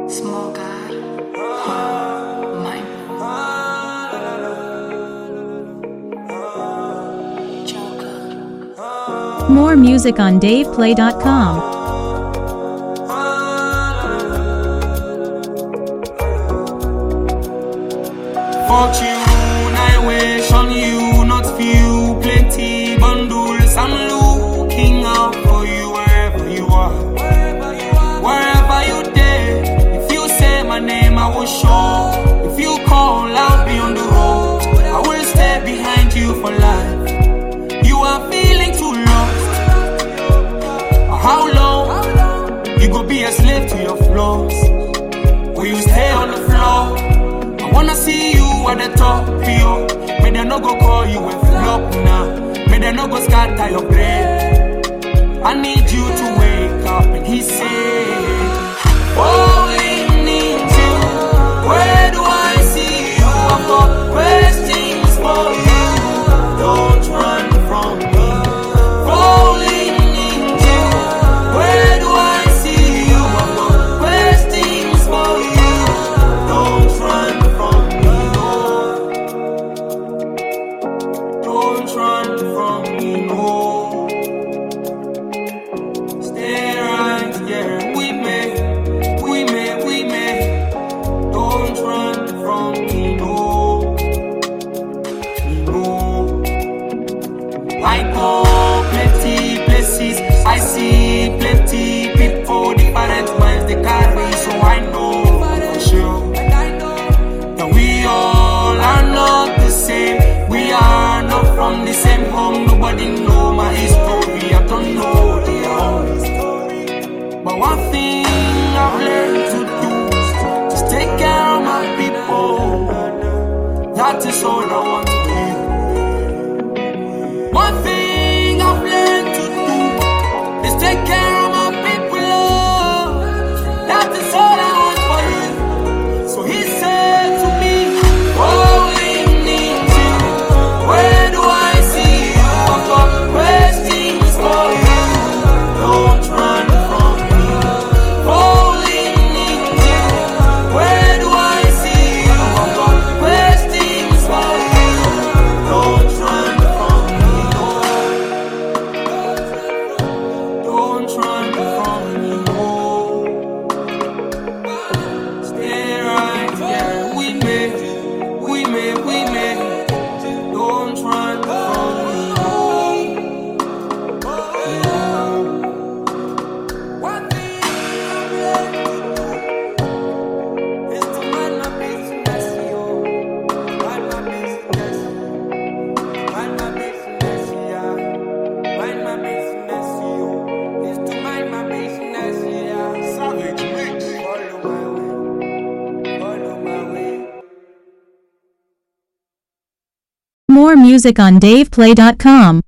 Small God, mind Joker. More music on DavePlay.com. Fortune, I wish on you, not few, plenty bundles. I'm looking out for you wherever you are. Wherever you dare, if you say my name, I will show. If you call, I'll be on the road. I will stay behind you for life. You are feeling too lost. How long you go be a slave to your flaws? Will you stay on the floor? I wanna see you at the top, yo. May they no go call you a flop now. May they no go scatter your brain. I need you to wake up. And he said, falling into, where do I see you? I've got questions for you. Don't run from me. Falling into, where do I see you? I've got questions for you. Don't run from me. Don't run from me, no. Stay right here with me, with me, with me. Don't run from me, no. No. I go plenty places, I see plenty people, different minds they carry, so I know for sure that we all are not the same. We are not from the same home. Nobody know my history. I don't know their own. But one thing I've learned to do is take care of my people. That is all I want to do. One thing I've learned to do is take care of my people. That is all I want for you. So he said to me, falling into, where do I see you? I've got questions for you. Don't run from me. Falling into, where do I see you? I've got questions for you. Don't run from me. Don't run from me. Stay right here with me, with me, with me. Don't run from me. One thing I've learned is to mind my business, yo. Mind my business. Mind my business, yeah. Mind my business, yo. Is to mind my business, yeah. Savage mix. Follow my way. Follow my way. More music on DavePlay.com.